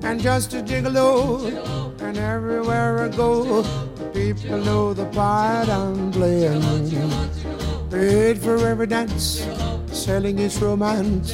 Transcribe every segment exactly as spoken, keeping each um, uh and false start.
and just a gigolo. And everywhere I go, people know the part I'm playing. Paid for every dance, selling its romance.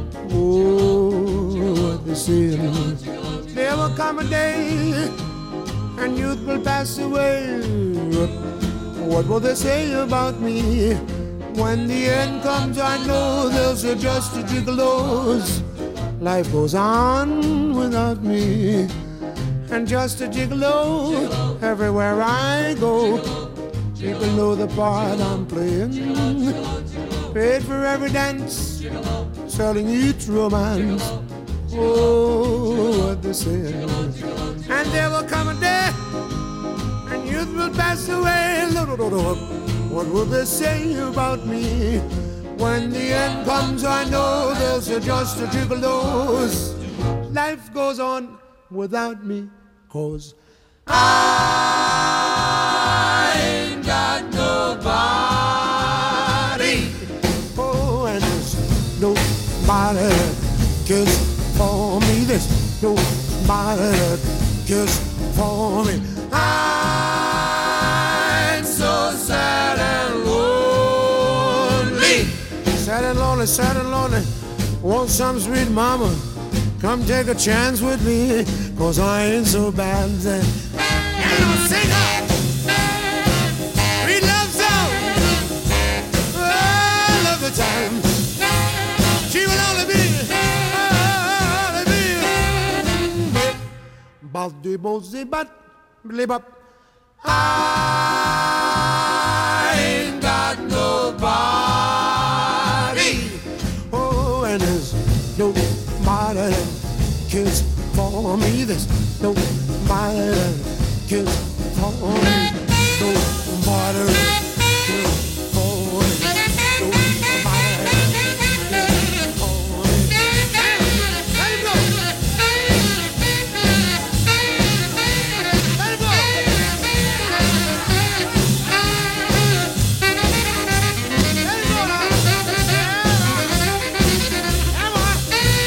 Oh, what they say. There will come a day, and youth will pass away. What will they say about me? When the end comes, I know they'll say just a gigolos. Life goes on without me, and just a gigolo. Everywhere I go, people know the part I'm playing. Paid for every dance, selling each romance. Oh, what they say. And there will come a day, and youth will pass away. What will they say about me? When the end comes, I know they'll say just a gigolos. Life goes on without me, 'cause I ain't got nobody. Oh, and there's nobody that cares for me. There's nobody that cares for me. I'm so sad and lonely. Sad and lonely, sad and lonely. Want some sweet mama, come take a chance with me, 'cause I ain't so bad. And I'll sing her sweet love song. Oh, I love the time. She will only be, only be. But the bozy but live up. I ain't got nobody. Oh, and there's nobody that cares for me. There's nobody that cares for me. Nobody that cares for me. Nobody that cares for me. Let it go. Let it go. Let it go now. Come on.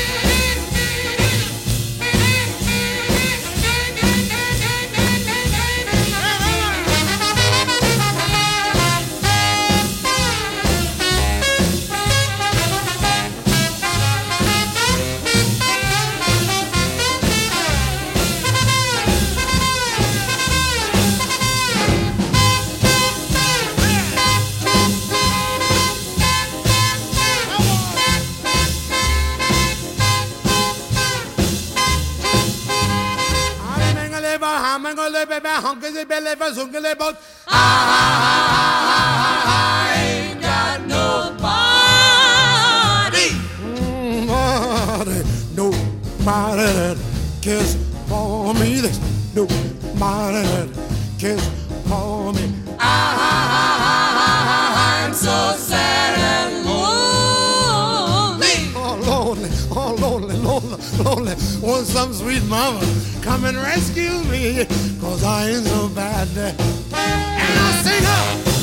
I ain't got nobody. Nobody, nobody that cares for me. There's nobody that cares for me. I'm so sad and lonely. Oh, lonely, oh, lonely, lonely, lonely. Want some sweet mama, come and rescue me, 'cause I ain't so bad. And I'll sing her